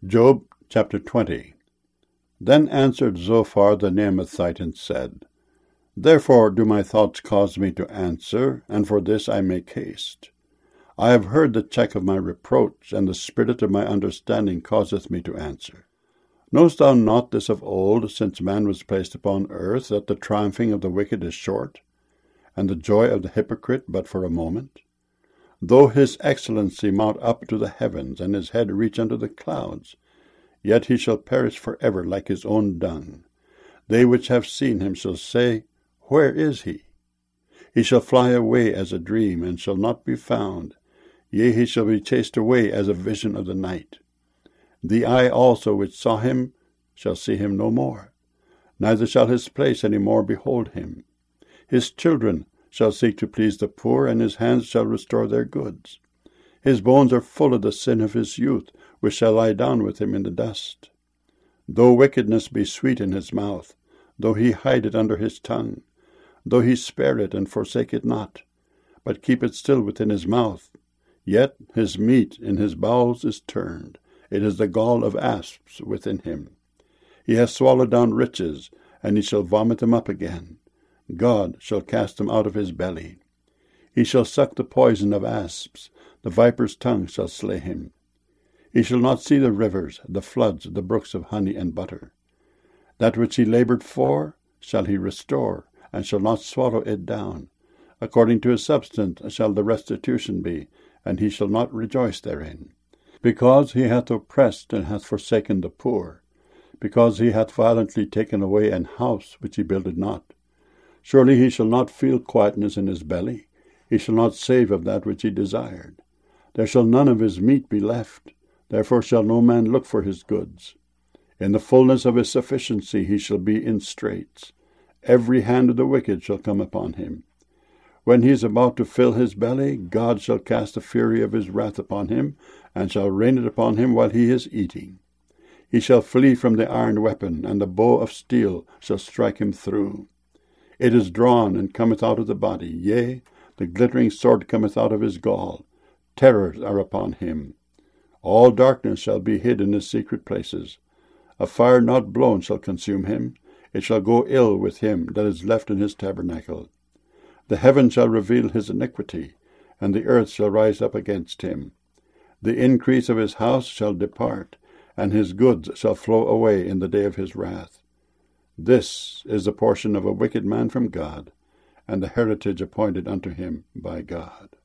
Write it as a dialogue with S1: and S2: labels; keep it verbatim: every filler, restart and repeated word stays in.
S1: Job chapter twenty. Then answered Zophar the Naamathite and said, Therefore do my thoughts cause me to answer, and for this I make haste. I have heard the check of my reproach, and the spirit of my understanding causeth me to answer. Knowest thou not this of old, since man was placed upon earth, that the triumphing of the wicked is short, and the joy of the hypocrite but for a moment? Though his excellency mount up to the heavens, and his head reach unto the clouds, yet he shall perish for ever like his own dung. They which have seen him shall say, Where is he? He shall fly away as a dream, and shall not be found. Yea, he shall be chased away as a vision of the night. The eye also which saw him shall see him no more, neither shall his place any more behold him. His children shall seek to please the poor, and his hands shall restore their goods. His bones are full of the sin of his youth, which shall lie down with him in the dust. Though wickedness be sweet in his mouth, though he hide it under his tongue, though he spare it and forsake it not, but keep it still within his mouth, yet his meat in his bowels is turned. It is the gall of asps within him. He hath swallowed down riches, and he shall vomit them up again. God shall cast them out of his belly. He shall suck the poison of asps. The viper's tongue shall slay him. He shall not see the rivers, the floods, the brooks of honey and butter. That which he laboured for shall he restore, and shall not swallow it down. According to his substance shall the restitution be, and he shall not rejoice therein. Because he hath oppressed and hath forsaken the poor, because he hath violently taken away an house which he builded not. Surely he shall not feel quietness in his belly. He shall not save of that which he desired. There shall none of his meat be left. Therefore shall no man look for his goods. In the fullness of his sufficiency he shall be in straits. Every hand of the wicked shall come upon him. When he is about to fill his belly, God shall cast the fury of his wrath upon him, and shall rain it upon him while he is eating. He shall flee from the iron weapon, and the bow of steel shall strike him through. It is drawn, and cometh out of the body. Yea, the glittering sword cometh out of his gall. Terrors are upon him. All darkness shall be hid in his secret places. A fire not blown shall consume him. It shall go ill with him that is left in his tabernacle. The heaven shall reveal his iniquity, and the earth shall rise up against him. The increase of his house shall depart, and his goods shall flow away in the day of his wrath. This is the portion of a wicked man from God, and the heritage appointed unto him by God.